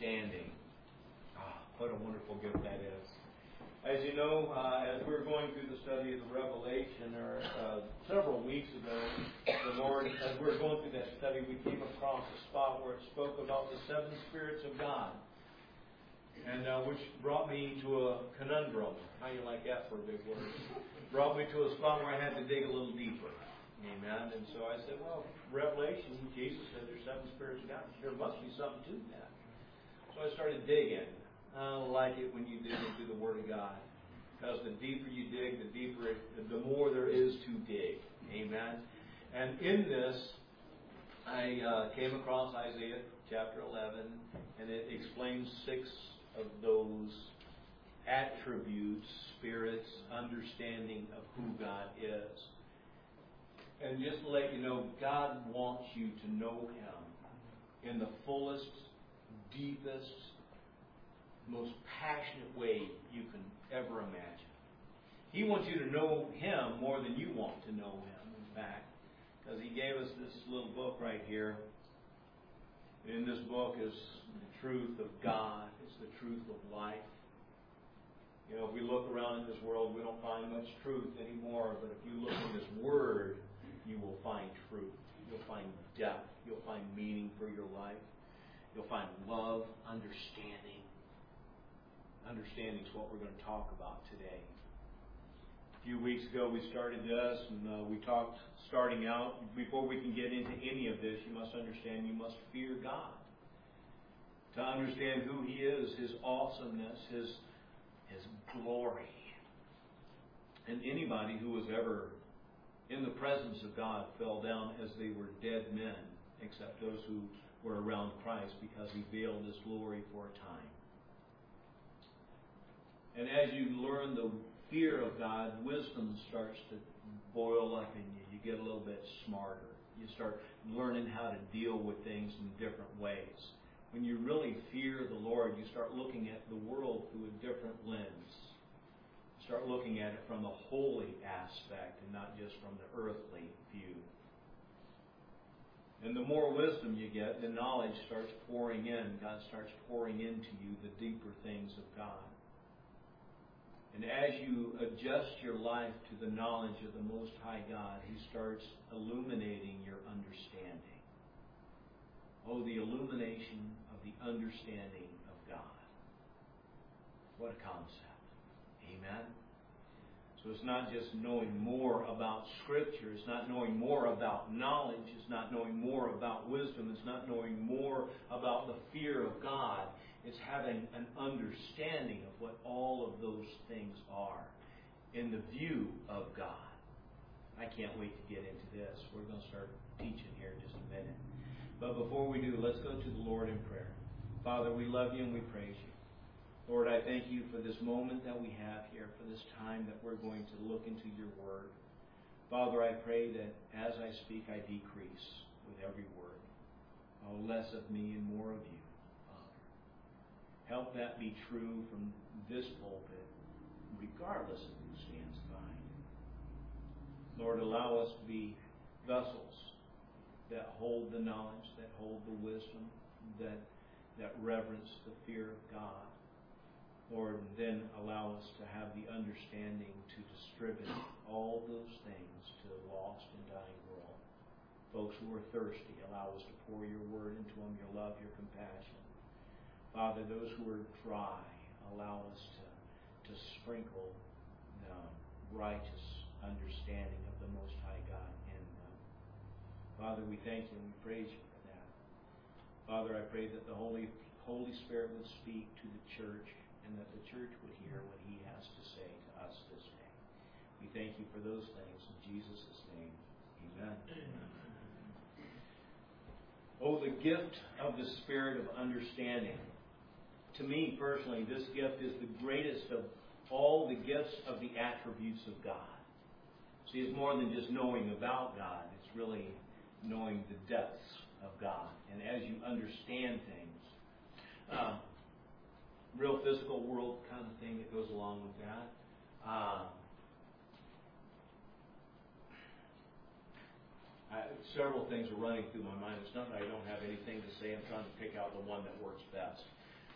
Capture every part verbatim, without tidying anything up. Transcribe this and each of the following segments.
understanding. Ah, what a wonderful gift that is. As you know, uh, as we were going through the study of the Revelation, or uh, several weeks ago, the Lord, as we were going through that study, we came across a spot where it spoke about the seven spirits of God, and uh, which brought me to a conundrum. How you like that for a big word? Brought me to a spot where I had to dig a little deeper. Amen. And so I said, well, Revelation, Jesus said there's seven spirits of God. There must be something to that. So I started digging. I like it when you dig into the Word of God, because the deeper you dig, the deeper, it, the more there is to dig. Amen. And in this, I uh, came across Isaiah chapter eleven, and it explains six of those attributes, spirits, understanding of who God is. And just to let you know, God wants you to know Him in the fullest, deepest, most passionate way you can ever imagine. He wants you to know Him more than you want to know Him, in fact, because He gave us this little book right here. In this book is the truth of God. It's the truth of life. You know, if we look around in this world, we don't find much truth anymore, but if you look in this Word, you will find truth. You'll find depth. You'll find meaning for your life. You'll find love, understanding. Understanding is what we're going to talk about today. A few weeks ago we started this, and uh, we talked, starting out, before we can get into any of this, you must understand you must fear God. To understand who He is, His awesomeness, His, His glory. And anybody who was ever in the presence of God fell down as they were dead men, except those who were around Christ, because He veiled His glory for a time. And as you learn the fear of God, wisdom starts to boil up in you. You get a little bit smarter. You start learning how to deal with things in different ways. When you really fear the Lord, you start looking at the world through a different lens. You start looking at it from the holy aspect and not just from the earthly view. And the more wisdom you get, the knowledge starts pouring in. God starts pouring into you the deeper things of God. And as you adjust your life to the knowledge of the Most High God, He starts illuminating your understanding. Oh, the illumination of the understanding of God. What a concept. Amen? So it's not just knowing more about Scripture. It's not knowing more about knowledge. It's not knowing more about wisdom. It's not knowing more about the fear of God. It's having an understanding of what all of those things are in the view of God. I can't wait to get into this. We're going to start teaching here in just a minute. But before we do, let's go to the Lord in prayer. Father, we love You and we praise You. Lord, I thank You for this moment that we have here, for this time that we're going to look into Your Word. Father, I pray that as I speak, I decrease with every word. Oh, less of me and more of You. Help that be true from this pulpit, regardless of who stands behind it. Lord, allow us to be vessels that hold the knowledge, that hold the wisdom, that, that reverence the fear of God. Lord, and then allow us to have the understanding to distribute all those things to the lost and dying world. Folks who are thirsty, allow us to pour Your Word into them, Your love, Your compassion. Father, those who are dry, allow us to, to sprinkle the righteous understanding of the Most High God in them. Father, we thank You and we praise You for that. Father, I pray that the Holy, Holy Spirit would speak to the church and that the church would hear what He has to say to us this day. We thank You for those things in Jesus' name. Amen. Oh, the gift of the Spirit of understanding. To me, personally, this gift is the greatest of all the gifts of the attributes of God. See, it's more than just knowing about God. It's really knowing the depths of God. And as you understand things, uh, real physical world kind of thing that goes along with that. Uh, I, several things are running through my mind. It's not that I don't have anything to say. I'm trying to pick out the one that works best.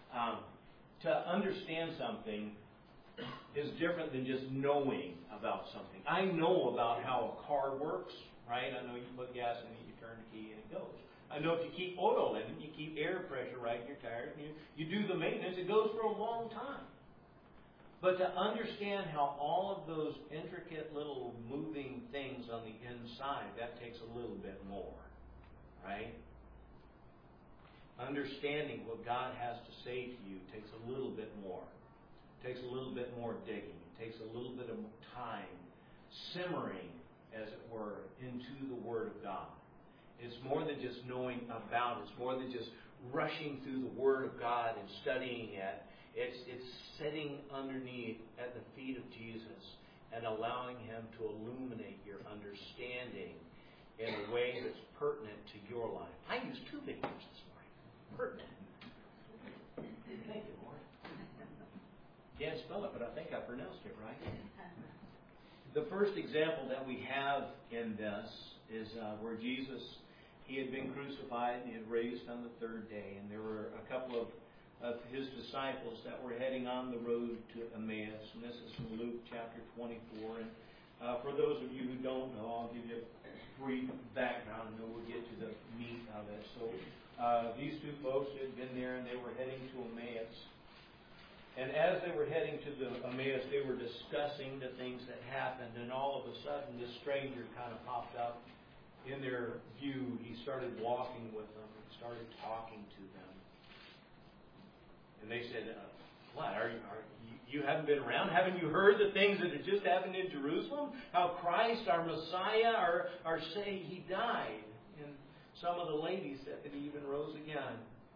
Um, to understand something is different than just knowing about something. I know about how a car works, right? I know you put gas in it, you turn the key, and it goes. I know if you keep oil in it, you keep air pressure right in your tires, and you, you do the maintenance, it goes for a long time. But to understand how all of those intricate little moving things on the inside, that takes a little bit more, right? Understanding what God has to say to you takes a little bit more. It takes a little bit more digging. It takes a little bit of time simmering, as it were, into the Word of God. It's more than just knowing about it. It's more than just rushing through the Word of God and studying it. It's, it's sitting underneath at the feet of Jesus and allowing Him to illuminate your understanding in a way that's pertinent to your life. I used two big words this morning. Pertinent. Thank you, Lord. Can't spell it, but I think I pronounced it right. The first example that we have in this is uh, where Jesus, He had been crucified and He had raised on the third day. And there were a couple of of His disciples that were heading on the road to Emmaus. And this is from Luke chapter twenty-four. And uh, for those of you who don't know, I'll give you a brief background and then we'll get to the meat of it. So uh, these two folks had been there and they were heading to Emmaus. And as they were heading to the Emmaus, they were discussing the things that happened. And all of a sudden, this stranger kind of popped up in their view. He started walking with them. He started talking to them. And they said, uh, what, are you, are you, you haven't been around? Haven't you heard the things that had just happened in Jerusalem? How Christ, our Messiah, our, our say, He died. And some of the ladies said that He even rose again.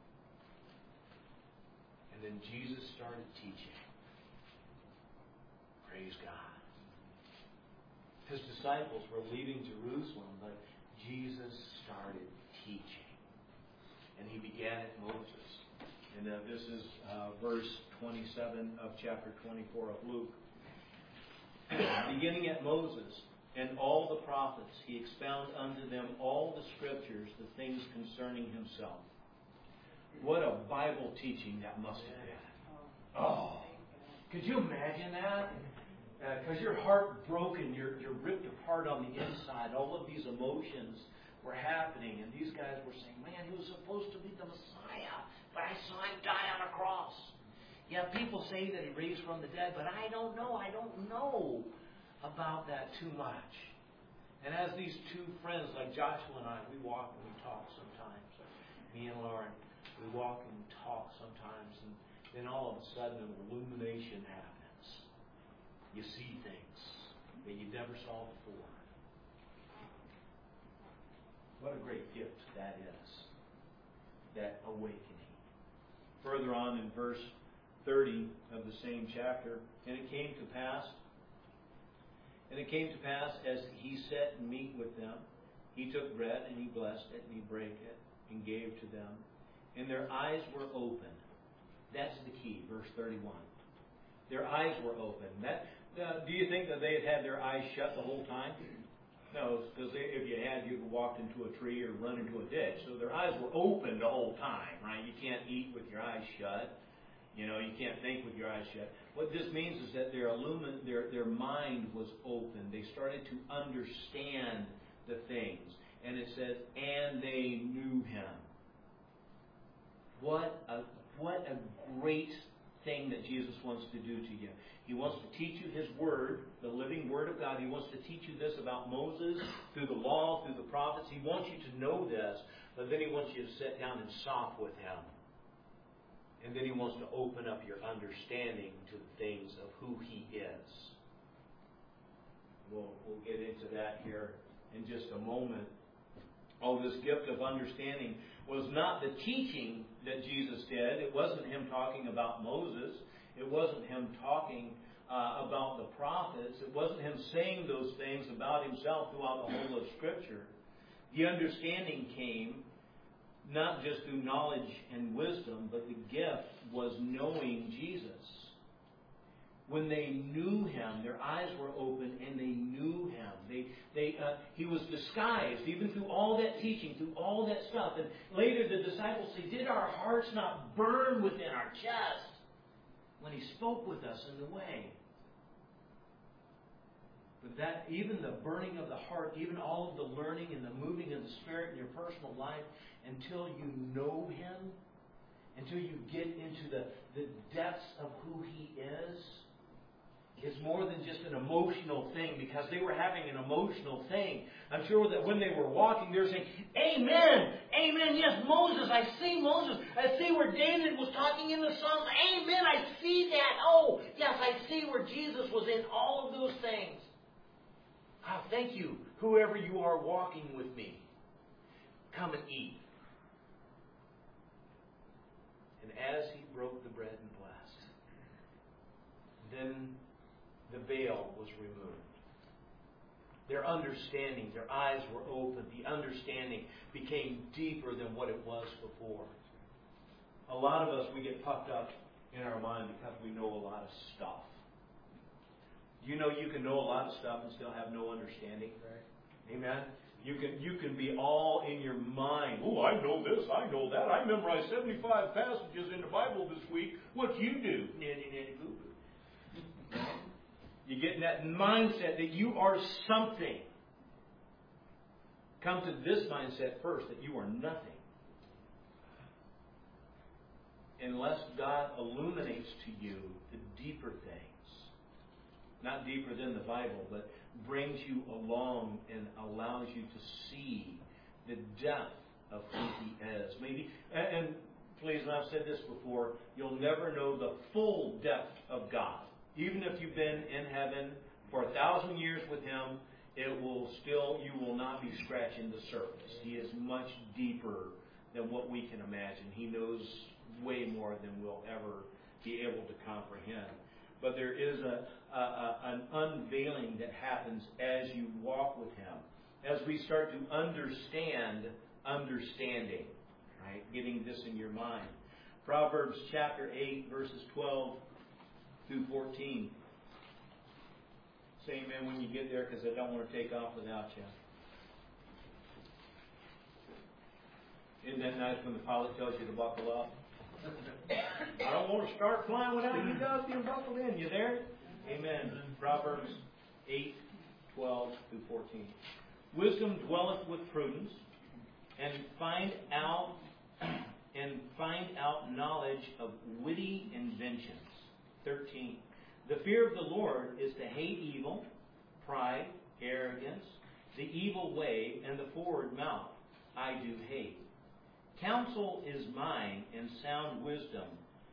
And then Jesus started teaching. Praise God. His disciples were leaving Jerusalem, but Jesus started teaching. And He began at Moses. And uh, this is uh, verse twenty-seven of chapter twenty-four of Luke. Beginning at Moses and all the prophets, He expounded unto them all the Scriptures, the things concerning Himself. What a Bible teaching that must have been. Oh, could you imagine that? Because uh, your heart broken, you're, you're ripped apart on the inside. All of these emotions were happening, and these guys were saying, man, He was supposed to be the Messiah, but I saw Him die on a cross. Yeah, people say that He raised from the dead, but I don't know. I don't know about that too much. And as these two friends, like Joshua and I, we walk and we talk sometimes. Me and Lauren, we walk and talk sometimes, and then all of a sudden an illumination happens. You see things that you never saw before. What a great gift that is, that awakening. Further on in verse thirty of the same chapter, and it came to pass, and it came to pass as He sat and meat with them, He took bread and He blessed it and He brake it and gave to them, and their eyes were open. That's the key, verse thirty-one. Their eyes were open. That, uh, do you think that they had had their eyes shut the whole time? No, because if you had, you'd have walked into a tree or run into a ditch. So their eyes were open the whole time, right? You can't eat with your eyes shut. You know, you can't think with your eyes shut. What this means is that their illumin- their their mind was open. They started to understand the things. And it says, and they knew Him. What a what a great thing that Jesus wants to do to you. He wants to teach you His Word, the living Word of God. He wants to teach you this about Moses, through the law, through the prophets. He wants you to know this, but then He wants you to sit down and stop with Him. And then He wants to open up your understanding to the things of who He is. We'll, we'll get into that here in just a moment. Oh, this gift of understanding was not the teaching that Jesus did. It wasn't Him talking about Moses. It wasn't Him talking uh, about the prophets. It wasn't Him saying those things about Himself throughout the whole of Scripture. The understanding came not just through knowledge and wisdom, but the gift was knowing Jesus. when they knew Him, their eyes were open and they knew Him. They, they, uh, He was disguised, even through all that teaching, through all that stuff. And later the disciples say, did our hearts not burn within our chest when He spoke with us in the way? But that, even the burning of the heart, even all of the learning and the moving of the Spirit in your personal life, until you know Him, until you get into the, the depths of who He is, is more than just an emotional thing, because they were having an emotional thing. I'm sure that when they were walking, they were saying, Amen! Amen! Yes, Moses! I see Moses! I see where David was talking in the Psalms. Amen! I see that! Oh, yes, I see where Jesus was in all of those things. Oh, thank you, whoever you are walking with me. Come and eat. And as He broke the bread and blessed, then the veil was removed. Their understanding, their eyes were opened. The understanding became deeper than what it was before. A lot of us, we get puffed up in our mind because we know a lot of stuff. You know you can know a lot of stuff and still have no understanding? Right. Amen? You can you can be all in your mind. Oh, I know this, I know that. I memorized seventy-five passages in the Bible this week. What you do? Nanny, nanny, boo boo. You get in that mindset that you are something. Come to this mindset first, that you are nothing. Unless God illuminates to you the deeper things. Not deeper than the Bible, but brings you along and allows you to see the depth of who He is. Maybe, and, and please, and I've said this before, you'll never know the full depth of God. Even if you've been in heaven for a thousand years with Him, it will still, you will not be scratching the surface. He is much deeper than what we can imagine. He knows way more than we'll ever be able to comprehend. But there is a, a, a an unveiling that happens as you walk with Him. As we start to understand understanding. Right? Getting this in your mind. Proverbs chapter eight, verses twelve through fourteen. Say amen when you get there, because I don't want to take off without you. Isn't that nice when the pilot tells you to buckle up? I don't want to start flying without you guys being buckled in. You there? Amen. Proverbs eight, twelve through fourteen. Wisdom dwelleth with prudence, and find out and find out knowledge of witty inventions. thirteen. The fear of the Lord is to hate evil, pride, arrogance, the evil way, and the forward mouth. I do hate. Counsel is mine, and sound wisdom.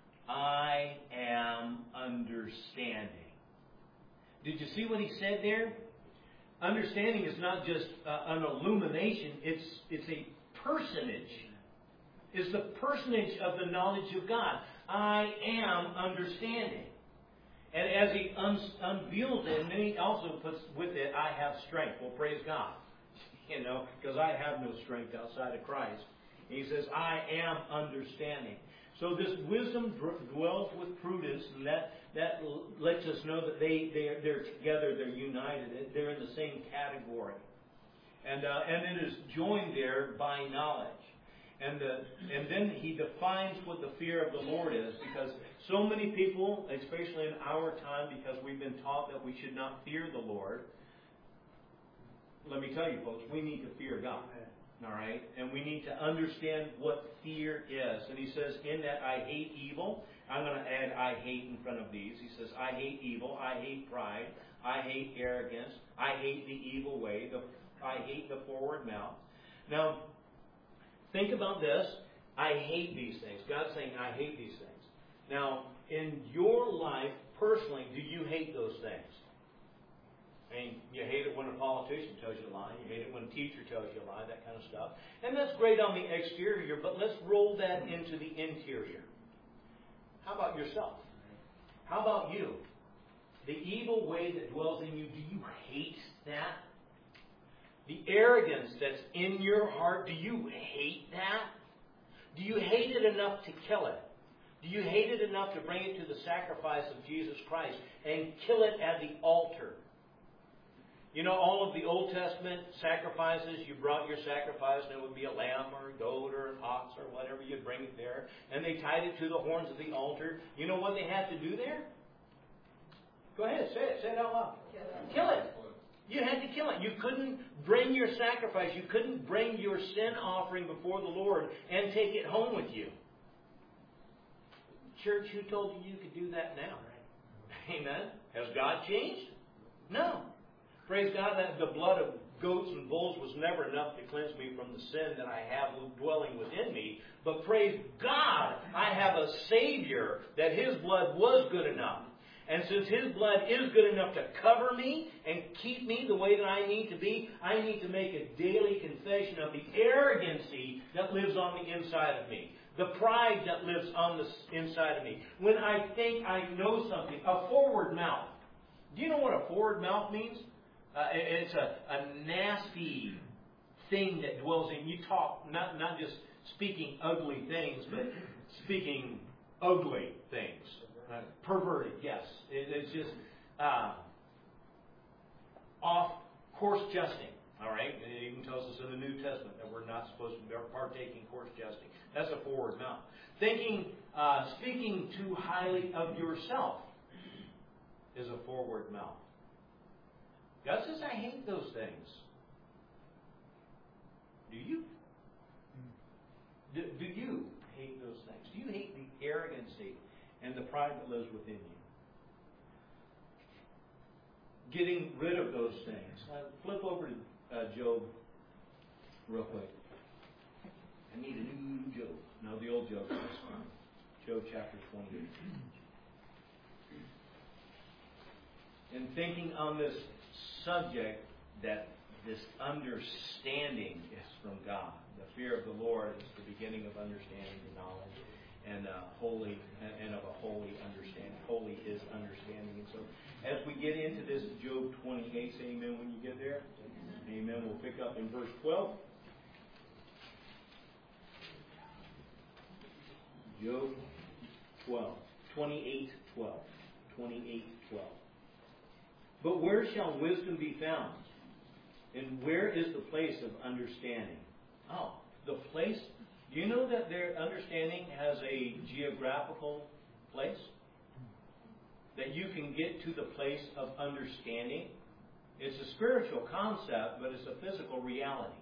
I am understanding. Did you see what he said there? Understanding is not just uh, an illumination. It's it's a personage. It's the personage of the knowledge of God. I am understanding. And as he un- unveils it, and then he also puts with it, I have strength. Well, praise God. You know, because I have no strength outside of Christ. He says, I am understanding. So this wisdom dwells with prudence, and that, that lets us know that they, they're, they're together, they're united, they're in the same category. And, uh, and it is joined there by knowledge. And, the, and then he defines what the fear of the Lord is, because so many people, especially in our time, because we've been taught that we should not fear the Lord. Let me tell you, folks, we need to fear God. All right? And we need to understand what fear is. And he says, in that I hate evil. I'm going to add I hate in front of these. He says, I hate evil. I hate pride. I hate arrogance. I hate the evil way. The, I hate the forward mouth. Now, think about this. I hate these things. God's saying, I hate these things. Now, in your life, personally, do you hate those things? I mean, you hate it when a politician tells you a lie. You hate it when a teacher tells you a lie, that kind of stuff. And that's great on the exterior, but let's roll that into the interior. How about yourself? How about you? The evil way that dwells in you, do you hate that? The arrogance that's in your heart, do you hate that? Do you hate it enough to kill it? Do you hate it enough to bring it to the sacrifice of Jesus Christ and kill it at the altar? You know, all of the Old Testament sacrifices, you brought your sacrifice, and it would be a lamb or a goat or an ox or whatever, you'd bring it there. And they tied it to the horns of the altar. You know what they had to do there? Go ahead, say it. Say it out loud. Kill it. Kill it. You had to kill it. You couldn't bring your sacrifice. You couldn't bring your sin offering before the Lord and take it home with you. Church, who told you you could do that now? Amen. Has God changed? No. Praise God that the blood of goats and bulls was never enough to cleanse me from the sin that I have dwelling within me. But praise God, I have a Savior that His blood was good enough. And since His blood is good enough to cover me and keep me the way that I need to be, I need to make a daily confession of the arrogancy that lives on the inside of me. The pride that lives on the inside of me. When I think I know something, a forward mouth. Do you know what a forward mouth means? Uh, it's a, a nasty thing that dwells in. You talk, not, not just speaking ugly things, but speaking ugly things. Uh, perverted, yes. It, it's just uh, off course jesting. All right? It even tells us in the New Testament that we're not supposed to partake in coarse jesting. That's a forward mouth. Thinking, uh, speaking too highly of yourself is a forward mouth. God says, I hate those things. Do you? Do, do you hate those things? Do you hate the arrogancy and the pride that lives within you? Getting rid of those things. Uh, flip over to uh, Job real quick. I need a new Job. No, the old Job. Job chapter twenty-eight. In thinking on this subject, that this understanding is from God. The fear of the Lord is the beginning of understanding and knowledge, and uh, holy and of a holy understanding. Holy is understanding. And so, as we get into this Job twenty-eight, say amen when you get there. Amen. We'll pick up in verse twelve. Job twelve. twenty-eight twelve. twenty-eight twelve. But where shall wisdom be found? And where is the place of understanding? Oh, the place. Do you know that their understanding has a geographical place? That you can get to the place of understanding? It's a spiritual concept, but it's a physical reality.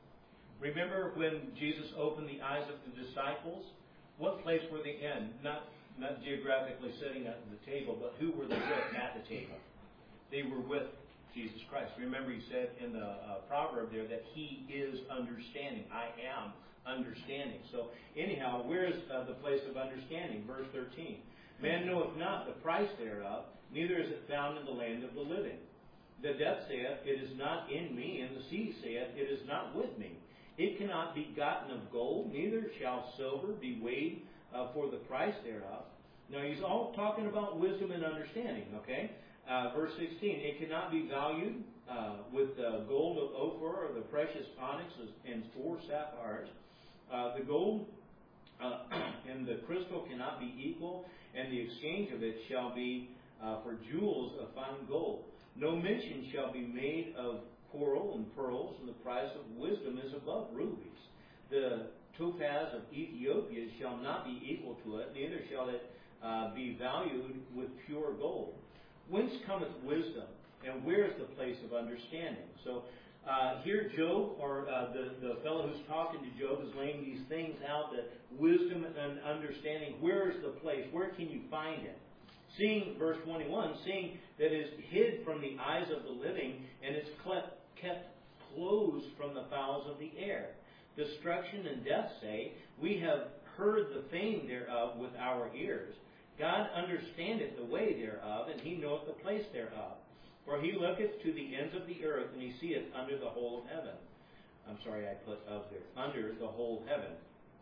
Remember when Jesus opened the eyes of the disciples? What place were they in? Not, not geographically sitting at the table, but who were they with at the table? They were with Jesus Christ. Remember, he said in the uh, proverb there that He is understanding. I am understanding. So, anyhow, where is uh, the place of understanding? Verse thirteen. Man knoweth not the price thereof, neither is it found in the land of the living. The depth saith, it is not in me, and the sea saith, it is not with me. It cannot be gotten of gold, neither shall silver be weighed uh, for the price thereof. Now, he's all talking about wisdom and understanding, okay? Uh, verse sixteen, it cannot be valued uh, with the gold of Ophir or the precious onyx and four sapphires. Uh, the gold uh, and the crystal cannot be equal, and the exchange of it shall be uh, for jewels of fine gold. No mention shall be made of coral and pearls, and the price of wisdom is above rubies. The topaz of Ethiopia shall not be equal to it, neither shall it uh, be valued with pure gold. Whence cometh wisdom, and where is the place of understanding? So uh, here Job, or uh, the, the fellow who's talking to Job, is laying these things out, that wisdom and understanding, where is the place? Where can you find it? Seeing, verse twenty-one, seeing that it is hid from the eyes of the living, and it's kept closed from the fowls of the air. Destruction and death say, we have heard the fame thereof with our ears. God understandeth the way thereof, and He knoweth the place thereof. For He looketh to the ends of the earth, and He seeth under the whole heaven. I'm sorry, I put of there. Under the whole heaven.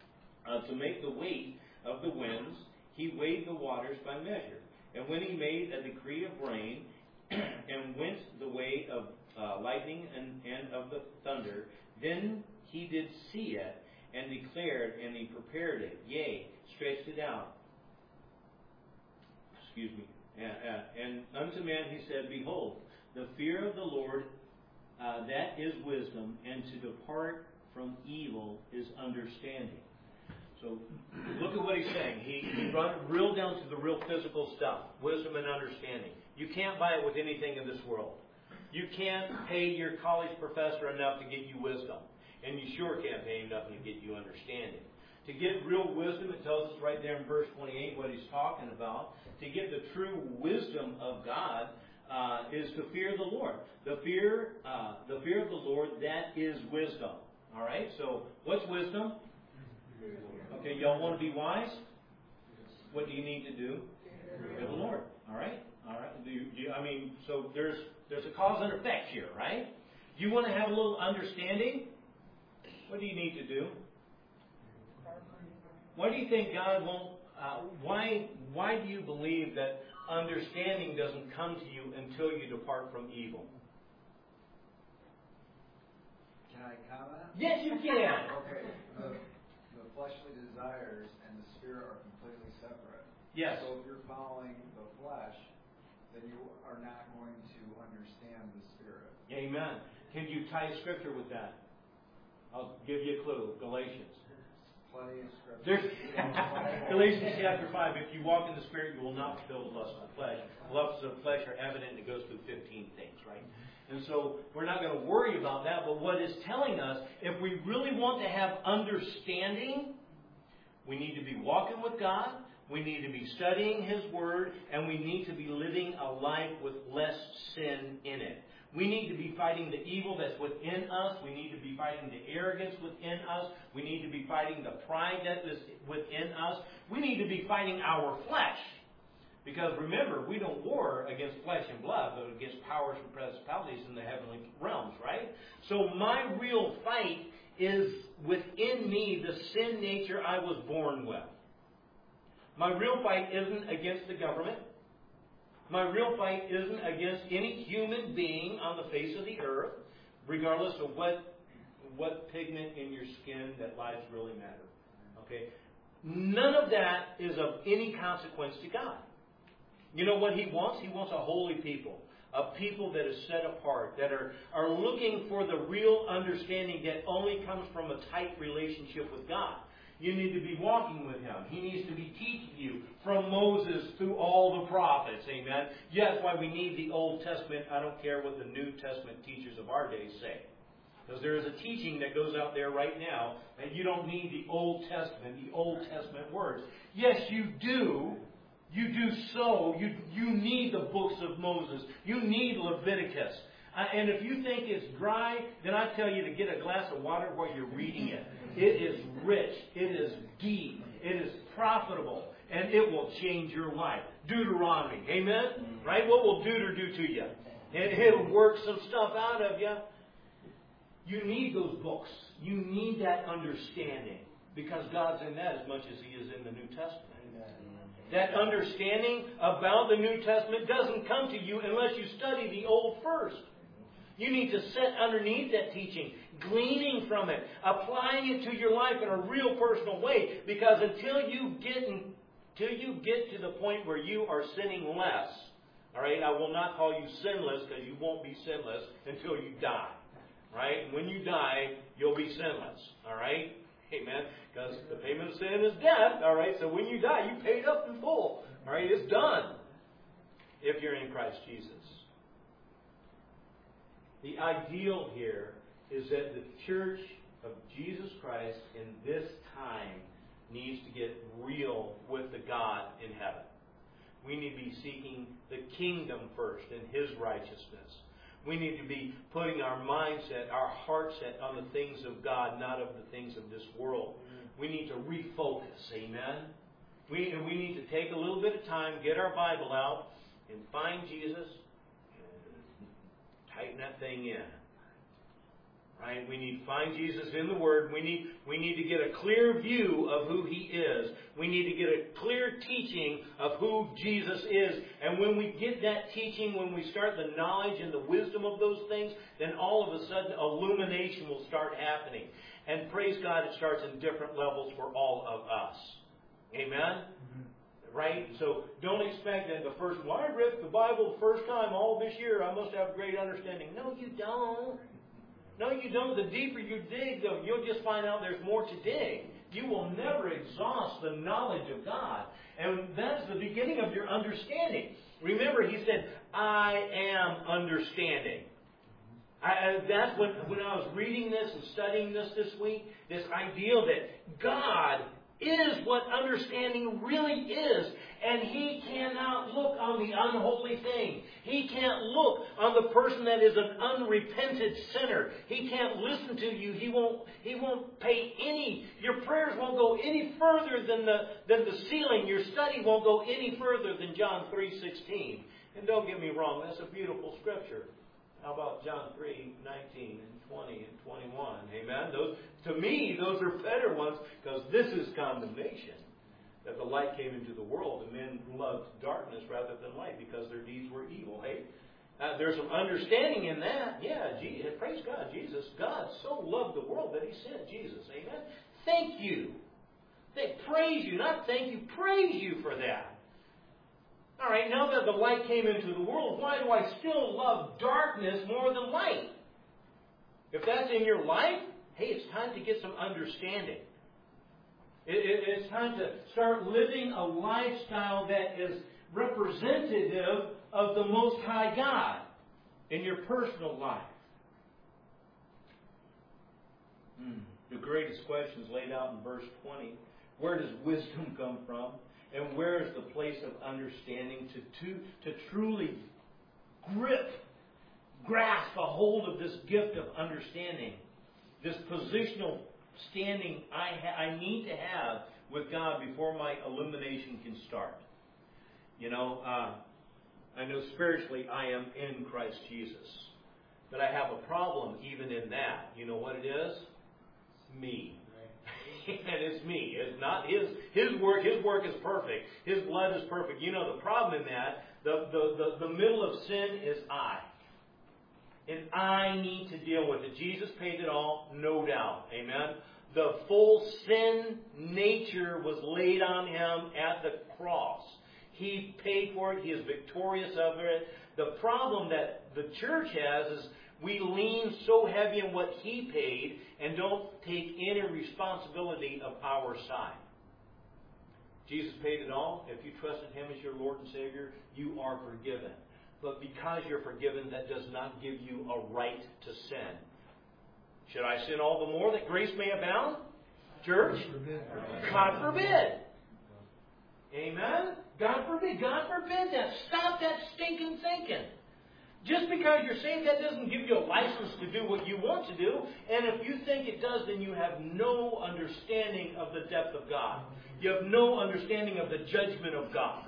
Uh, to make the weight of the winds, He weighed the waters by measure. And when He made a decree of rain, and went the way of uh, lightning and, and of the thunder, then He did see it, and declared, and He prepared it, yea, stretched it out. excuse me. And, uh, and unto man he said, Behold, the fear of the Lord, uh, that is wisdom, and to depart from evil is understanding. So look at what he's saying. He, he brought it real down to the real physical stuff, wisdom and understanding. You can't buy it with anything in this world. You can't pay your college professor enough to get you wisdom. And you sure can't pay him nothing to get you understanding. To get real wisdom, it tells us right there in verse twenty-eight what he's talking about. To get the true wisdom of God uh, is to fear the Lord. The fear, uh, the fear of the Lord, that is wisdom. All right. So what's wisdom? Okay, y'all want to be wise? What do you need to do? Fear the Lord. All right. All right. Do you, do you, I mean, so there's there's a cause and effect here, right? You want to have a little understanding? What do you need to do? Why do you think God won't? Uh, why why do you believe that understanding doesn't come to you until you depart from evil? Can I comment? Yes, you can. Okay. The, the fleshly desires and the spirit are completely separate. Yes. So if you're following the flesh, then you are not going to understand the spirit. Amen. Can you tie scripture with that? I'll give you a clue. Galatians. Plenty of scripture. There's Galatians chapter five. If you walk in the Spirit, you will not fulfill the lust of the flesh. The lusts of the flesh are evident. It goes through fifteen things, right? And so we're not going to worry about that. But what it's telling us, if we really want to have understanding, we need to be walking with God. We need to be studying His Word. And we need to be living a life with less sin in it. We need to be fighting the evil that's within us. We need to be fighting the arrogance within us. We need to be fighting the pride that is within us. We need to be fighting our flesh. Because remember, we don't war against flesh and blood, but against powers and principalities in the heavenly realms, right? So my real fight is within me, the sin nature I was born with. My real fight isn't against the government. My real fight isn't against any human being on the face of the earth, regardless of what what pigment in your skin that lives really matter. Okay? None of that is of any consequence to God. You know what He wants? He wants a holy people. A people that is set apart, that are, are looking for the real understanding that only comes from a tight relationship with God. You need to be walking with Him. He needs to be teaching you from Moses through all the prophets. Amen. Yes, why we need the Old Testament. I don't care what the New Testament teachers of our days say. Because there is a teaching that goes out there right now that you don't need the Old Testament, the Old Testament words. Yes, you do. You do so. You, you need the books of Moses. You need Leviticus. Uh, and if you think it's dry, then I tell you to get a glass of water while you're reading it. It is rich. It is deep. It is profitable. And it will change your life. Deuteronomy. Amen? Right? What will Deuter do to you? It, it'll work some stuff out of you. You need those books. You need that understanding. Because God's in that as much as He is in the New Testament. That understanding about the New Testament doesn't come to you unless you study the Old first. You need to sit underneath that teaching, gleaning from it, applying it to your life in a real personal way. Because until you get in, until you get to the point where you are sinning less, all right, I will not call you sinless because you won't be sinless until you die. Right? And when you die, you'll be sinless. All right? Amen. Because the payment of sin is death. All right? So when you die, you paid up in full. All right? It's done. If you're in Christ Jesus. The ideal here is that the church of Jesus Christ in this time needs to get real with the God in heaven. We need to be seeking the kingdom first and His righteousness. We need to be putting our mindset, our heart set on the things of God, not of the things of this world. We need to refocus. Amen? We, we need to take a little bit of time, get our Bible out, and find Jesus, and tighten that thing in. Right? We need to find Jesus in the Word. We need, we need to get a clear view of who He is. We need to get a clear teaching of who Jesus is. And when we get that teaching, when we start the knowledge and the wisdom of those things, then all of a sudden illumination will start happening. And praise God, it starts in different levels for all of us. Amen? Mm-hmm. right? So don't expect that the first, well, I read the Bible the first time all this year, I must have great understanding. No, you don't. No, you don't. The deeper you dig, though, you'll just find out there's more to dig. You will never exhaust the knowledge of God. And that's the beginning of your understanding. Remember, he said, I am understanding. I, that's when, when I was reading this and studying this this week, this idea that God is what understanding really is. And He cannot look on the unholy thing. He can't look on the person that is an unrepented sinner. He can't listen to you. He won't, he won't pay any, your prayers won't go any further than the, than the ceiling. Your study won't go any further than John three sixteen. And don't get me wrong, that's a beautiful scripture. How about John three nineteen and twenty and twenty-one? Amen? Those, to me, those are better ones because this is condemnation. That the light came into the world and men loved darkness rather than light because their deeds were evil. Hey, uh, there's some understanding in that. Yeah, Jesus, praise God. Jesus, God so loved the world that He sent Jesus. Amen? Thank you. They praise you. Not thank you. Praise you for that. All right, now that the light came into the world, why do I still love darkness more than light? If that's in your life, hey, it's time to get some understanding. It, it, it's time to start living a lifestyle that is representative of the Most High God in your personal life. Hmm. The greatest question is laid out in verse twenty. Where does wisdom come from? And where is the place of understanding to, to, to truly grip, grasp a hold of this gift of understanding, this positional standing I, ha- I need to have with God before my illumination can start. You know, uh, I know spiritually I am in Christ Jesus, but I have a problem even in that. You know what it is? Me. And it's me. It's not his his work. His work is perfect. His blood is perfect. You know the problem in that, the, the, the, the middle of sin is I. And I need to deal with it. Jesus paid it all, no doubt. Amen. The full sin nature was laid on Him at the cross. He paid for it. He is victorious over it. The problem that the church has is we lean so heavy on what He paid and don't take any responsibility of our side. Jesus paid it all. If you trusted Him as your Lord and Savior, you are forgiven. But because you're forgiven, that does not give you a right to sin. Should I sin all the more that grace may abound? Church? God forbid. Amen? God forbid. God forbid that. Stop that stinking thinking. Just because you're saved, that doesn't give you a license to do what you want to do. And if you think it does, then you have no understanding of the depth of God. You have no understanding of the judgment of God.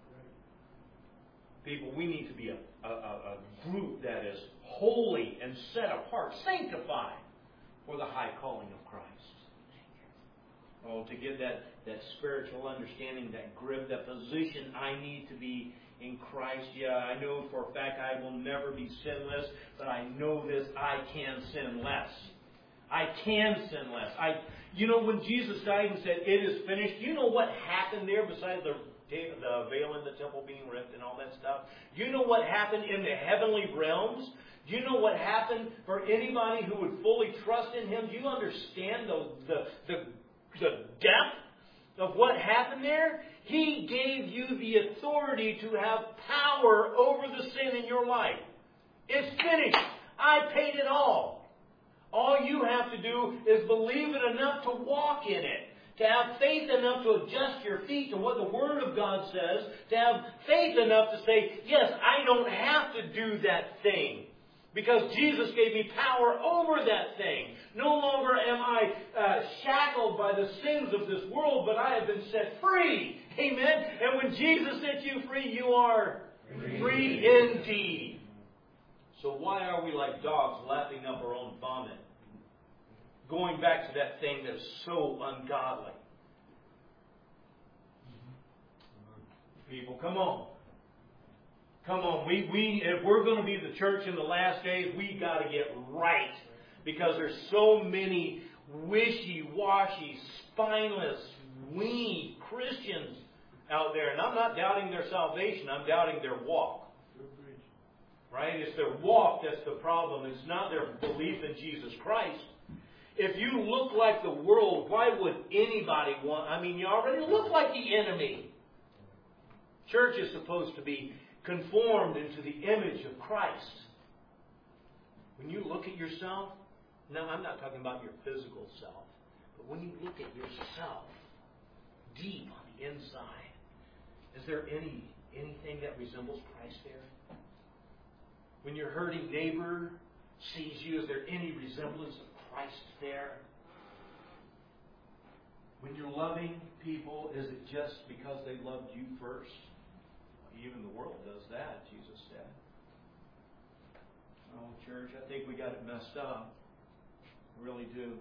People, we need to be a, a, a group that is holy and set apart, sanctified for the high calling of Christ. Oh, to get that, that spiritual understanding, that grip, that position I need to be in Christ. Yeah, I know for a fact I will never be sinless, but I know this, I can sin less. I can sin less. I, you know, when Jesus died and said, it is finished, you know what happened there besides the, the veil in the temple being ripped and all that stuff? Do you know what happened in the heavenly realms? Do you know what happened for anybody who would fully trust in Him? Do you understand the, the, the, the depth of what happened there? He gave you the authority to have power over the sin in your life. It's finished. I paid it all. All you have to do is believe it enough to walk in it. To have faith enough to adjust your feet to what the Word of God says. To have faith enough to say, yes, I don't have to do that thing. Because Jesus gave me power over that thing. No longer am I uh, shackled by the sins of this world, but I have been set free. Amen? And when Jesus set you free, you are free, free indeed. So why are we like dogs lapping up our own vomit? Going back to that thing that's so ungodly. People, come on. Come on, we, we if we're going to be the church in the last days, we got to get right. Because there's so many wishy-washy, spineless, weenie Christians out there. And I'm not doubting their salvation. I'm doubting their walk. Right? It's their walk that's the problem. It's not their belief in Jesus Christ. If you look like the world, why would anybody want... I mean, you already look like the enemy. Church is supposed to be conformed into the image of Christ. When you look at yourself, now I'm not talking about your physical self, but when you look at yourself, deep on the inside, is there any anything that resembles Christ there? When your hurting neighbor sees you, is there any resemblance of Christ there? When you're loving people, is it just because they loved you first? Even the world does that, Jesus said. Oh, church, I think we got it messed up. I really do.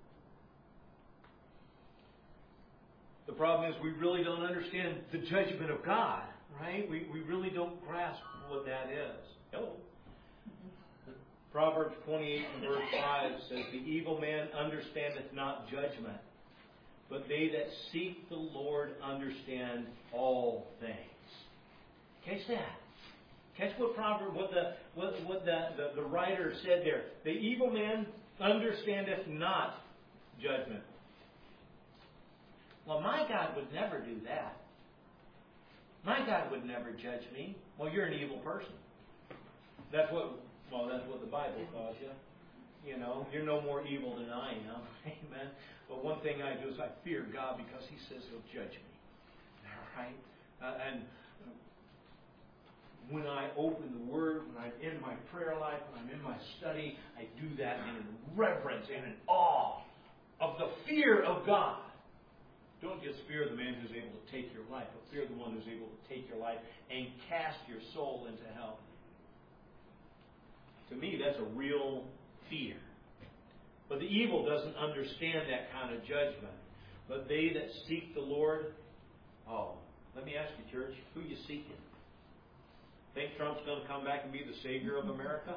The problem is we really don't understand the judgment of God, right? We, we really don't grasp what that is. Hello. Proverbs twenty-eight and verse five says, the evil man understandeth not judgment, but they that seek the Lord understand all things. Catch that. Catch what proverb, what the what, what the, the, the writer said there. The evil man understandeth not judgment. Well, my God would never do that. My God would never judge me. Well, you're an evil person. That's what well, that's what the Bible calls you. You know, you're no more evil than I am. Amen. But one thing I do is I fear God because He says He'll judge me. All right? Uh, and when I open the Word, when I'm in my prayer life, when I'm in my study, I do that in reverence and in awe of the fear of God. Don't just fear the man who's able to take your life, but fear the one who's able to take your life and cast your soul into hell. To me, that's a real fear. But the evil doesn't understand that kind of judgment. But they that seek the Lord, oh, let me ask you, church, who you seeking? Think Trump's going to come back and be the savior of America?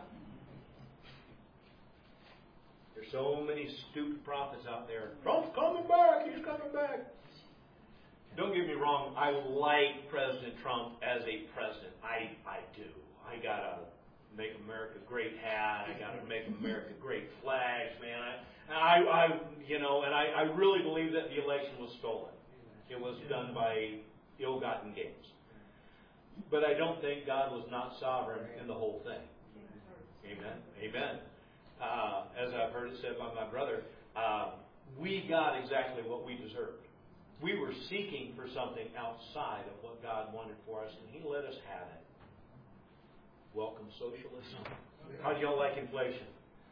There's so many stupid prophets out there. Trump's coming back. He's coming back. Don't get me wrong. I like President Trump as a president. I, I do. I got a Make America Great hat. I got to Make America Great flags, man. I, I, I you know, and I, I really believe that the election was stolen. It was done by ill-gotten gains. But I don't think God was not sovereign in the whole thing. Amen. Amen. Uh, as I've heard it said by my brother, uh, we got exactly what we deserved. We were seeking for something outside of what God wanted for us, and He let us have it. Welcome socialism. How do y'all like inflation?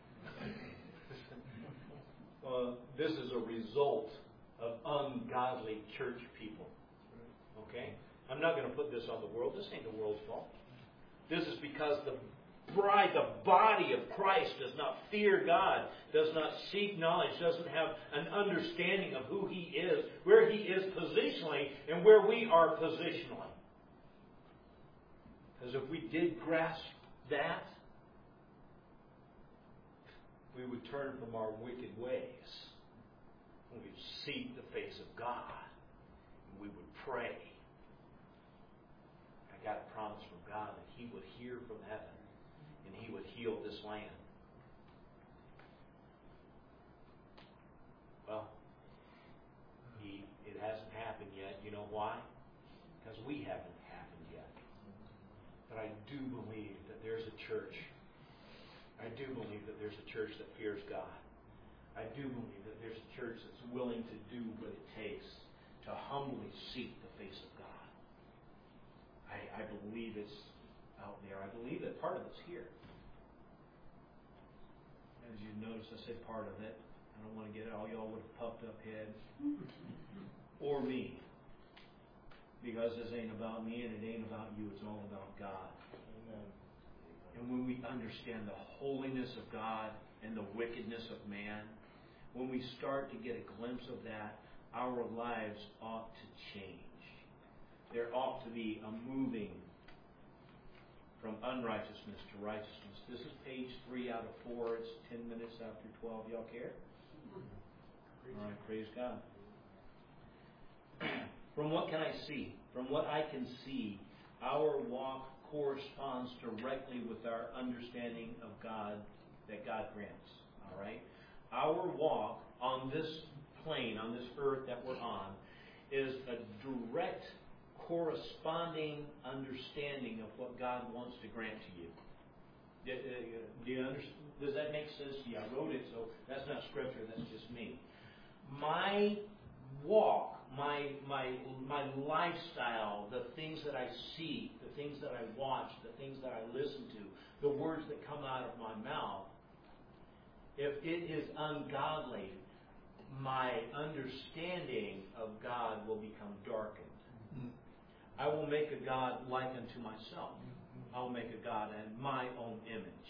Well, this is a result of ungodly church people. Okay? I'm not going to put this on the world. This ain't the world's fault. This is because the bride, the body of Christ, does not fear God, does not seek knowledge, doesn't have an understanding of who He is, where He is positionally, and where we are positionally. Because if we did grasp that, we would turn from our wicked ways. We would seek the face of God. And we would pray. I got a promise from God that He would hear from heaven and He would heal this land. Well, he, it hasn't happened yet. You know why? Because we haven't happened yet. But I do believe that there's a church. I do believe that there's a church that fears God. I do believe that there's a church that's willing to do what it takes to humbly seek the face of God. I, I believe it's out there. I believe that part of it's here. As you notice, I said part of it. I don't want to get all y'all with a puffed up head. Or me. Because this ain't about me and it ain't about you. It's all about God. Amen. And when we understand the holiness of God and the wickedness of man, when we start to get a glimpse of that, our lives ought to change. There ought to be a moving from unrighteousness to righteousness. This is page three out of four. It's ten minutes after twelve. Y'all care? All right, praise God. From what can I see? From what I can see, our walk corresponds directly with our understanding of God that God grants. All right? Our walk on this plane, on this earth that we're on, is a direct corresponding understanding of what God wants to grant to you. Do you understand? Does that make sense to you? I wrote it, so that's not scripture, that's just me. My walk, my my my lifestyle, the things that I see, the things that I watch, the things that I listen to, the words that come out of my mouth, if it is ungodly, my understanding of God will become darkened. I will make a God like unto myself. I will make a God in my own image.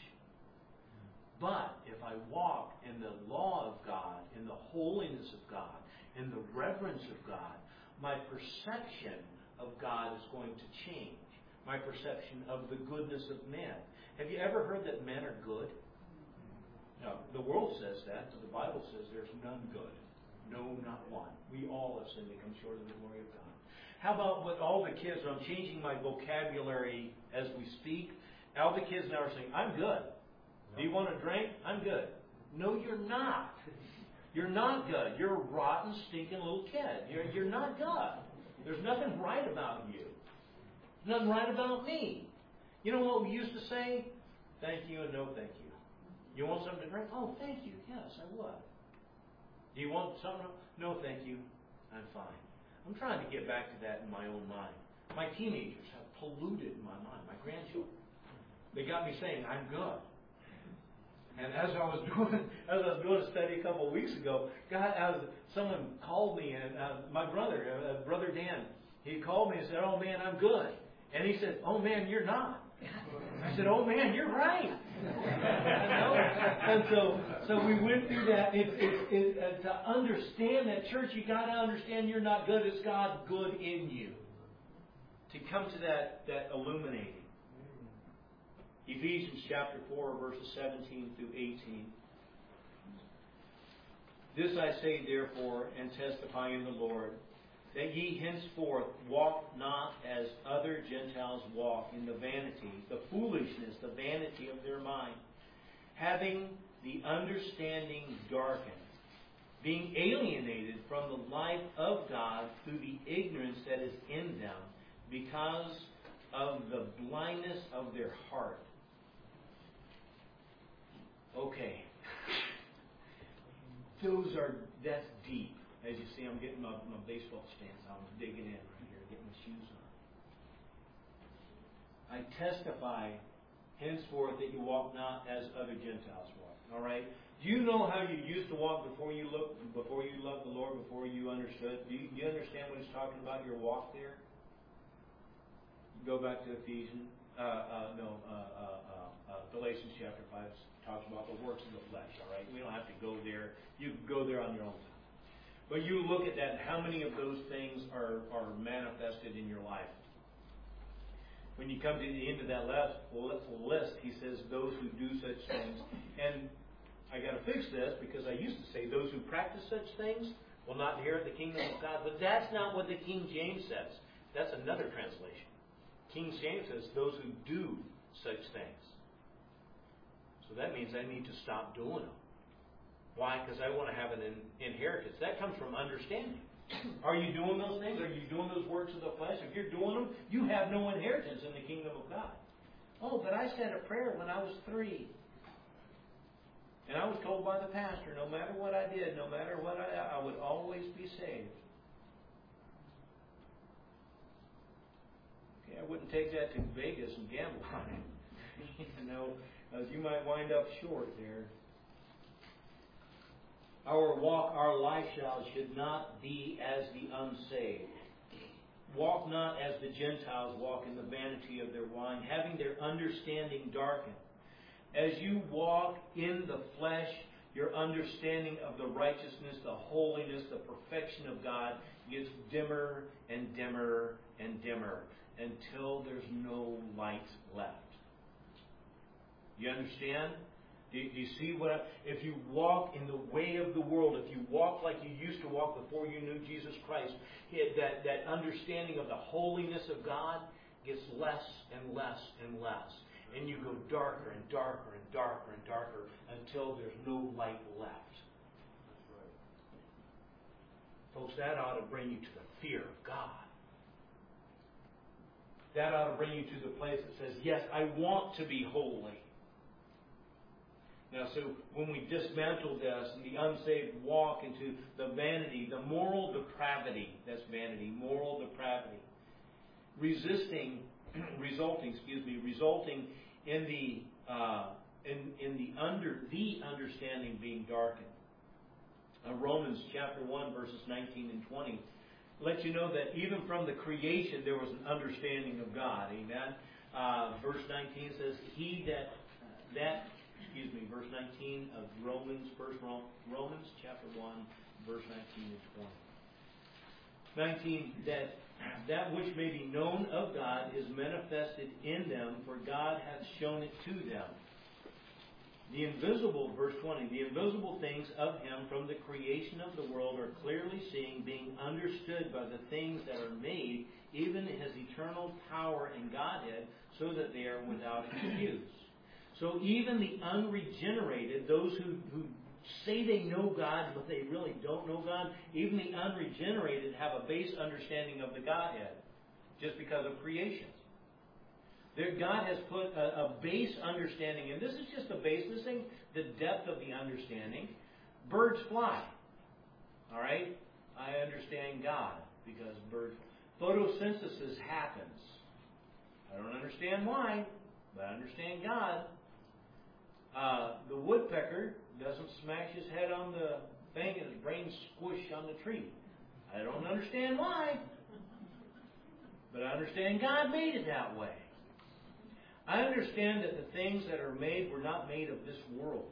But if I walk in the law of God, in the holiness of God, in the reverence of God, my perception of God is going to change. My perception of the goodness of men. Have you ever heard that men are good? No, the world says that, but the Bible says there's none good. No, not one. We all have sinned and come short of the glory of God. How about with all the kids? I'm changing my vocabulary as we speak. All the kids now are saying, I'm good. Do you want a drink? I'm good. No, you're not. You're not good. You're a rotten, stinking little kid. You're, you're not good. There's nothing right about you. There's nothing right about me. You know what we used to say? Thank you and no thank you. You want something to drink? Oh, thank you. Yes, I would. Do you want something? No, thank you. I'm fine. I'm trying to get back to that in my own mind. My teenagers have polluted my mind. My grandchildren. They got me saying, I'm good. And as I was doing, as I was doing a study a couple of weeks ago, God, as someone called me, and uh, my brother, uh, brother Dan, he called me and said, "Oh man, I'm good." And he said, "Oh man, you're not." I said, "Oh man, you're right." And so, so we went through that. It's it, it, uh, to understand that, church, you got to understand you're not good. It's God good in you. To come to that that illuminating. Ephesians chapter four, verses seventeen through eighteen. This I say, therefore, and testify in the Lord, that ye henceforth walk not as other Gentiles walk, in the vanity, the foolishness, the vanity of their mind, having the understanding darkened, being alienated from the life of God through the ignorance that is in them, because of the blindness of their heart. Okay. Those are, that's deep. As you see, I'm getting my, my baseball stance. I'm digging in right here, getting my shoes on. I testify henceforth that you walk not as other Gentiles walk. All right? Do you know how you used to walk before you looked, before you loved the Lord, before you understood? Do you, do you understand what he's talking about, your walk there? Go back to Ephesians, uh, uh, no, uh, uh, uh, uh, Galatians chapter five talks about the works of the flesh, all right? We don't have to go there. You can go there on your own time. But you look at that, and how many of those things are, are manifested in your life? When you come to the end of that list, list, he says, those who do such things. And I got to fix this, because I used to say, those who practice such things will not inherit the kingdom of God. But that's not what the King James says. That's another translation. King James says, those who do such things. So that means I need to stop doing them. Why? Because I want to have an in- inheritance. That comes from understanding. Are you doing those things? Are you doing those works of the flesh? If you're doing them, you have no inheritance in the kingdom of God. Oh, but I said a prayer when I was three. And I was told by the pastor, no matter what I did, no matter what I I would always be saved. Okay, I wouldn't take that to Vegas and gamble on it. You know, as you might wind up short there. Our walk, our lifestyle should not be as the unsaved. Walk not as the Gentiles walk, in the vanity of their wine, having their understanding darkened. As you walk in the flesh, your understanding of the righteousness, the holiness, the perfection of God gets dimmer and dimmer and dimmer until there's no light left. You understand? Do, do you see what I, if you walk in the way of the world, if you walk like you used to walk before you knew Jesus Christ, it, that, that understanding of the holiness of God gets less and less and less. And you go darker and darker and darker and darker until there's no light left. That's right. Folks, that ought to bring you to the fear of God. That ought to bring you to the place that says, yes, I want to be holy. Now, so when we dismantle this and the unsaved walk into the vanity, the moral depravity, that's vanity, moral depravity, resisting, resulting, excuse me, resulting in the uh, in in the under the understanding being darkened. Uh, Romans chapter one verses nineteen and twenty let you know that even from the creation there was an understanding of God. Amen. Uh, verse nineteen says, "He that uh, that." Excuse me, verse nineteen of Romans, first Romans chapter one, verse nineteen and twenty. nineteen, that that which may be known of God is manifested in them, for God hath shown it to them. The invisible, verse twenty, the invisible things of Him from the creation of the world are clearly seen, being understood by the things that are made, even His eternal power and Godhead, so that they are without excuse. So even the unregenerated, those who, who say they know God, but they really don't know God, even the unregenerated have a base understanding of the Godhead, just because of creation. There, God has put a, a base understanding, and this is just the base, this thing, the depth of the understanding. Birds fly. All right? I understand God, because birds... Photosynthesis happens. I don't understand why, but I understand God. Uh, the woodpecker doesn't smash his head on the thing and his brain squish on the tree. I don't understand why, but I understand God made it that way. I understand that the things that are made were not made of this world.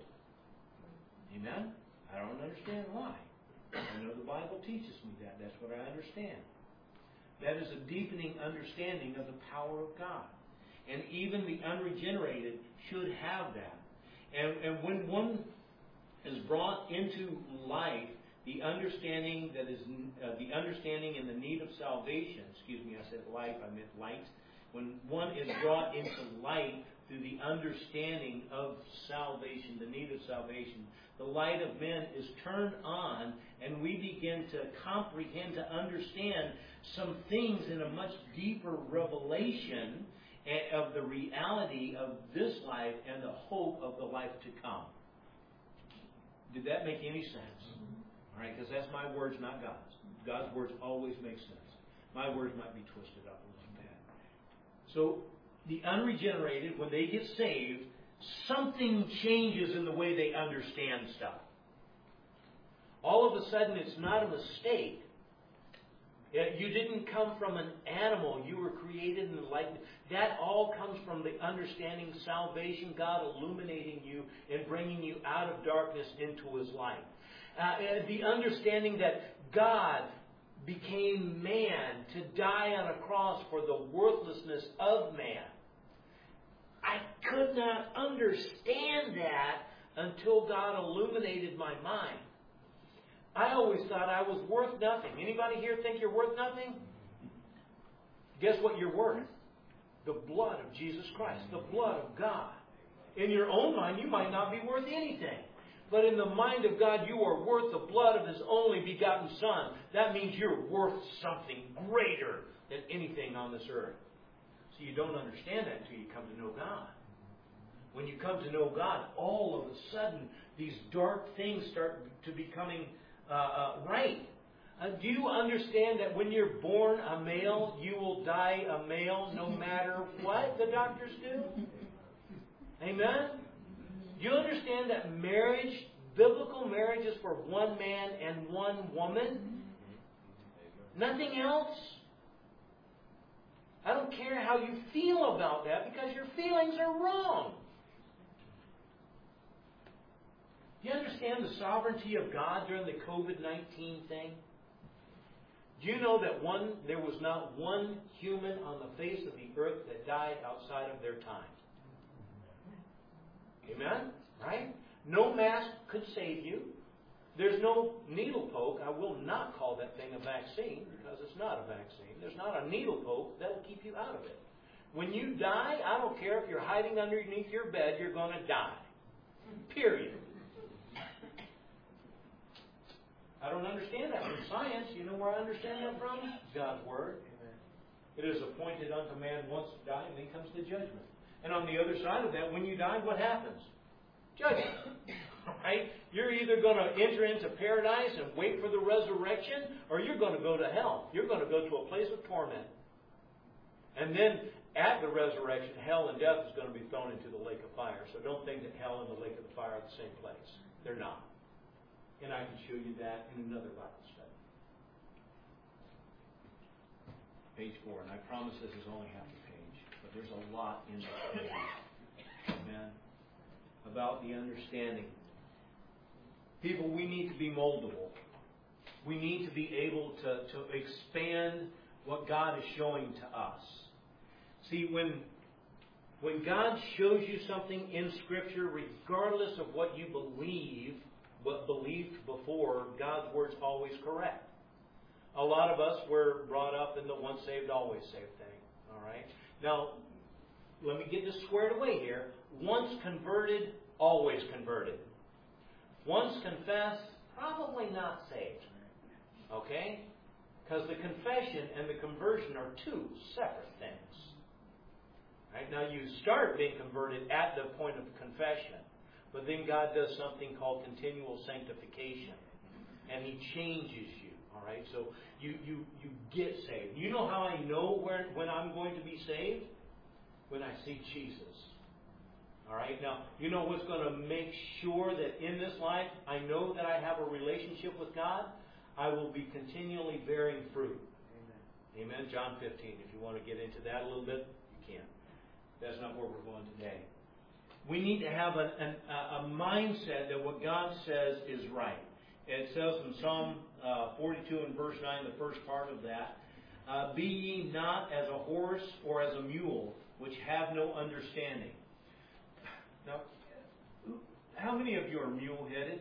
Amen? I don't understand why. I know the Bible teaches me that. That's what I understand. That is a deepening understanding of the power of God. And even the unregenerated should have that. And, and when one is brought into life, the understanding that is uh, the understanding and the need of salvation. Excuse me, I said life, I meant light. When one is brought into light through the understanding of salvation, the need of salvation, the light of men is turned on, and we begin to comprehend, to understand some things in a much deeper revelation of the reality of this life and the hope of the life to come. Did that make any sense? All right, because that's my words, not God's. God's words always make sense. My words might be twisted up a little bit. So the unregenerated, when they get saved, something changes in the way they understand stuff. All of a sudden, it's not a mistake. You didn't come from an animal. You were created in the likeness. That all comes from the understanding salvation, God illuminating you and bringing you out of darkness into His light. Uh, the understanding that God became man to die on a cross for the worthlessness of man. I could not understand that until God illuminated my mind. I always thought I was worth nothing. Anybody here think you're worth nothing? Guess what you're worth? The blood of Jesus Christ. The blood of God. In your own mind, you might not be worth anything. But in the mind of God, you are worth the blood of His only begotten Son. That means you're worth something greater than anything on this earth. So you don't understand that until you come to know God. When you come to know God, all of a sudden, these dark things start to becoming uh, uh, right. Uh, do you understand that when you're born a male, you will die a male no matter what the doctors do? Amen? Do you understand that marriage, biblical marriage, is for one man and one woman? Nothing else? I don't care how you feel about that, because your feelings are wrong. Do you understand the sovereignty of God during the covid nineteen thing? Do you know that one there was not one human on the face of the earth that died outside of their time? Amen? Right? No mask could save you. There's no needle poke. I will not call that thing a vaccine because it's not a vaccine. There's not a needle poke that will keep you out of it. When you die, I don't care if you're hiding underneath your bed, you're going to die. Period. I don't understand that from science. You know where I understand that from? God's Word. It is appointed unto man once to die, and then comes the judgment. And on the other side of that, when you die, what happens? Judgment. Right? You're either going to enter into paradise and wait for the resurrection, or you're going to go to hell. You're going to go to a place of torment. And then, at the resurrection, hell and death is going to be thrown into the lake of fire. So don't think that hell and the lake of the fire are the same place. They're not. And I can show you that in another Bible study. Page four. And I promise this is only half a page. But there's a lot in this page. Amen. About the understanding. People, we need to be moldable. We need to be able to, to expand what God is showing to us. See, when, when God shows you something in Scripture, regardless of what you believe, what believed before, God's Word's always correct. A lot of us were brought up in the once saved, always saved thing. All right? Now, let me get this squared away here. Once converted, always converted. Once confessed, probably not saved. Okay? Because the confession and the conversion are two separate things. Right? Now, you start being converted at the point of confession. But then God does something called continual sanctification. And He changes you. All right? So you, you, you get saved. You know how I know where, when I'm going to be saved? When I see Jesus. All right? Now, you know what's going to make sure that in this life I know that I have a relationship with God? I will be continually bearing fruit. Amen. Amen. John fifteen. If you want to get into that a little bit, you can. That's not where we're going today. We need to have a, a, a mindset that what God says is right. It says in Psalm uh, forty-two and verse nine, the first part of that, uh, be ye not as a horse or as a mule, which have no understanding. Now, how many of you are mule-headed?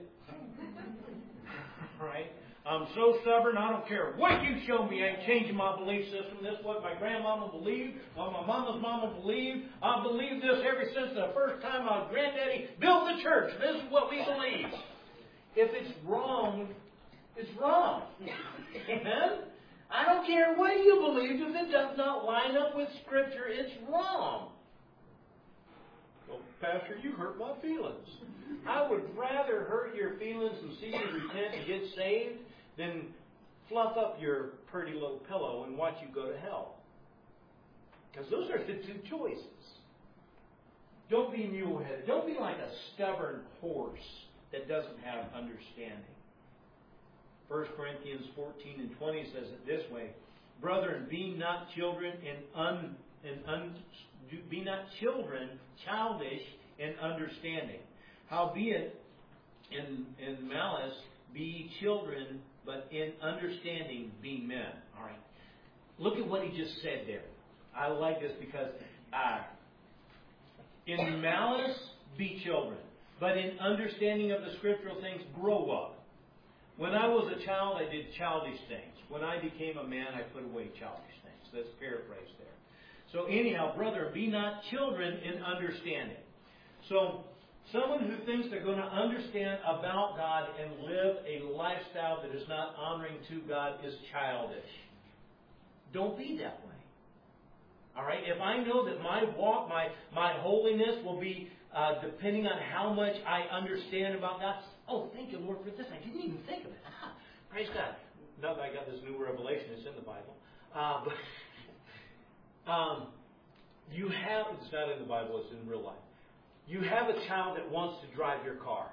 Right? I'm so stubborn, I don't care what you show me, I ain't changing my belief system. This is what my grandmama believed, what my mama's mama believed. I believed this ever since the first time my granddaddy built the church. This is what we believe. If it's wrong, it's wrong. Amen? I don't care what you believe. If it does not line up with Scripture, it's wrong. Well, Pastor, you hurt my feelings. I would rather hurt your feelings and see you repent and get saved than fluff up your pretty little pillow and watch you go to hell. Because those are the two choices. Don't be mule-headed. Don't be like a stubborn horse that doesn't have understanding. First Corinthians fourteen and twenty says it this way: Brethren, be not children in un, in un, be not children childish in understanding. Howbeit, in, in malice, be ye children, but in understanding be men. All right. Look at what he just said there. I like this because uh, in malice, be children, but in understanding of the scriptural things, grow up. When I was a child, I did childish things. When I became a man, I put away childish things. Let's paraphrase there. So anyhow, brother, be not children in understanding. So someone who thinks they're going to understand about God and live a lifestyle that is not honoring to God is childish. Don't be that way. All right? If I know that my walk, my, my holiness will be uh, depending on how much I understand about God. Oh, thank you, Lord, for this. I didn't even think of it. Ah, praise God. Now that I got this new revelation, it's in the Bible. Uh, but um, you have, it's not in the Bible, it's in real life. You have a child that wants to drive your car.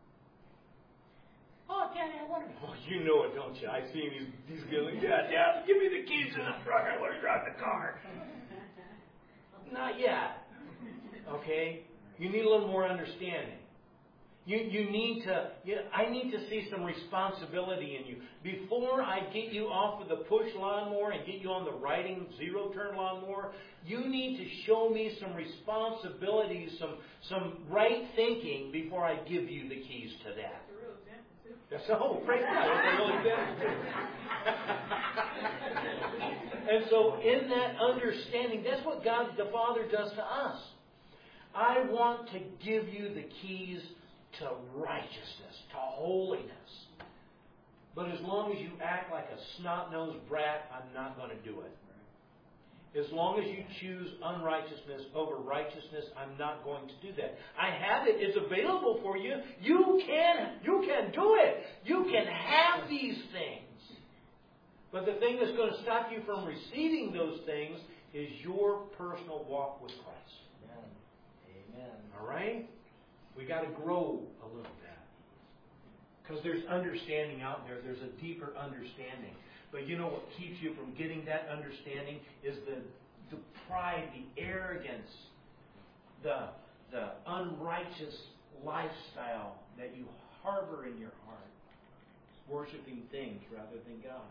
Oh, Daddy, I want to. Oh, you know it, don't you? I see him. He's, he's going, yeah, yeah, give me the keys to the truck. I want to drive the car. Not yet. Okay? You need a little more understanding. You, you need to, you, I need to see some responsibility in you. Before I get you off of the push lawnmower and get you on the riding zero-turn lawnmower, you need to show me some responsibility, some, some right thinking before I give you the keys to that. That's a oh, praise God. That's a really good. And so in that understanding, that's what God the Father does to us. I want to give you the keys to righteousness, to holiness. But as long as you act like a snot-nosed brat, I'm not going to do it. As long as you choose unrighteousness over righteousness, I'm not going to do that. I have it. It's available for you. You can, you can do it. You can have these things. But the thing that's going to stop you from receiving those things is your personal walk with Christ. Amen. Amen. All right? We got to grow a little bit. Because there's understanding out there. There's a deeper understanding. But you know what keeps you from getting that understanding is the, the pride, the arrogance, the, the unrighteous lifestyle that you harbor in your heart. Worshiping things rather than God.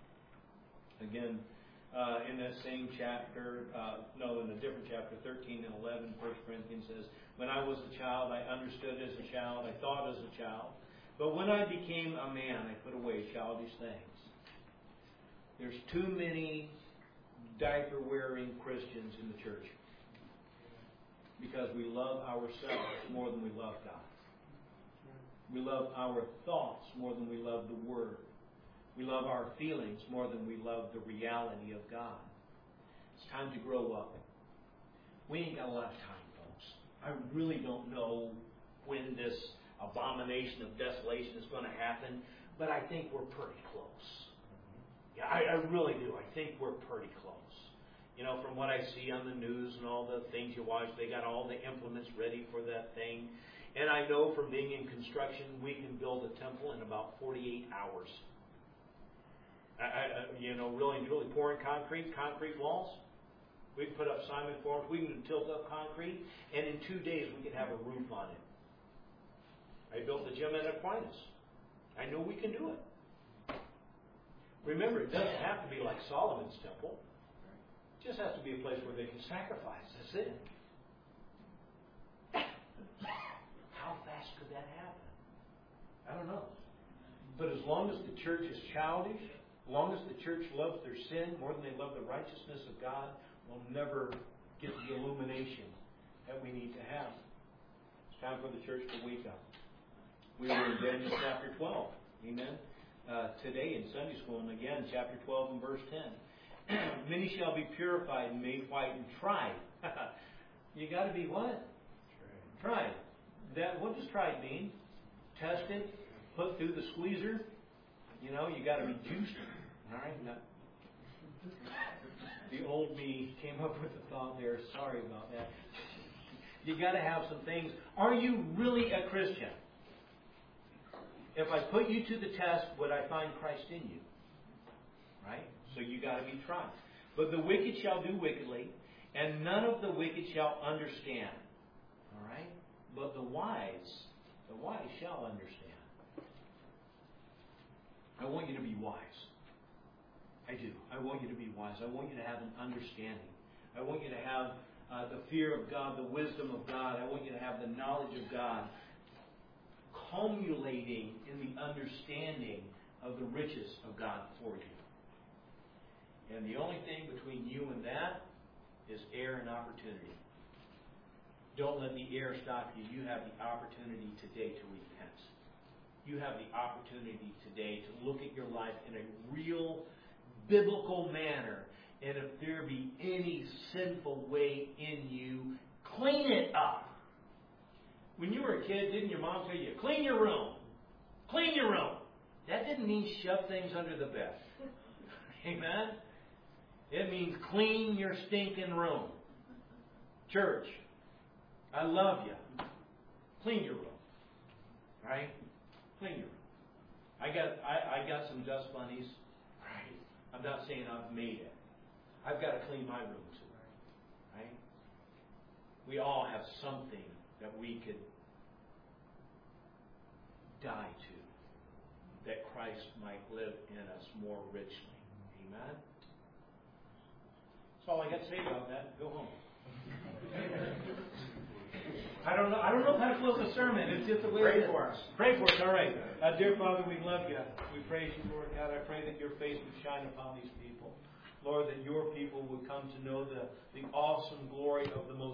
Again, uh, in that same chapter, uh, no, in a different chapter, thirteen and eleven, First Corinthians says, when I was a child, I understood as a child, I thought as a child. But when I became a man, I put away childish things. There's too many diaper-wearing Christians in the church. Because we love ourselves more than we love God. We love our thoughts more than we love the Word. We love our feelings more than we love the reality of God. It's time to grow up. We ain't got a lot of time, folks. I really don't know when this abomination of desolation is going to happen, but I think we're pretty close. Yeah, I, I really do. I think we're pretty close. You know, from what I see on the news and all the things you watch, they got all the implements ready for that thing. And I know from being in construction, we can build a temple in about forty-eight hours. I, I, you know, really, really pouring concrete, concrete walls. We can put up Simon forms. We can tilt up concrete, and in two days we can have a roof on it. I built the gym at Aquinas. I know we can do it. Remember, it doesn't have to be like Solomon's temple. It just has to be a place where they can sacrifice. That's it. How fast could that happen? I don't know. But as long as the church is childish, as long as the church loves their sin more than they love the righteousness of God, we'll never get the illumination that we need to have. It's time for the church to wake up. We were in Daniel chapter twelve. Amen. Uh, today in Sunday school, and again, chapter twelve and verse ten. Many shall be purified and made white and tried. You got to be what? Tried. That, what does tried mean? Tested, put through the squeezer. You know, you got to be juiced. All right. Now, the old me came up with a thought there. Sorry about that. You got to have some things. Are you really a Christian? If I put you to the test, would I find Christ in you? Right? So you got to be tried. But the wicked shall do wickedly, and none of the wicked shall understand. All right? But the wise, the wise shall understand. I want you to be wise. I do. I want you to be wise. I want you to have an understanding. I want you to have uh, the fear of God, the wisdom of God. I want you to have the knowledge of God, culminating in the understanding of the riches of God for you. And the only thing between you and that is air and opportunity. Don't let the air stop you. You have the opportunity today to repent. You have the opportunity today to look at your life in a real biblical manner. And if there be any sinful way in you, clean it up. When you were a kid, didn't your mom tell you, clean your room? Clean your room. That didn't mean shove things under the bed. Amen? It means clean your stinking room. Church, I love you. Clean your room. Right? Clean your room. I got I, I got some dust bunnies. Right? I'm not saying I've made it. I've got to clean my room too. Right? We all have something that we could die to, that Christ might live in us more richly. Amen? That's all I got to say about that. Go home. I don't know. I don't know how to close a sermon. It's just the way. Pray it is. for us. Pray for us. All right, uh, dear Father, we love you. We praise you, Lord God. I pray that your face would shine upon these people, Lord. That your people would come to know the the awesome glory of the most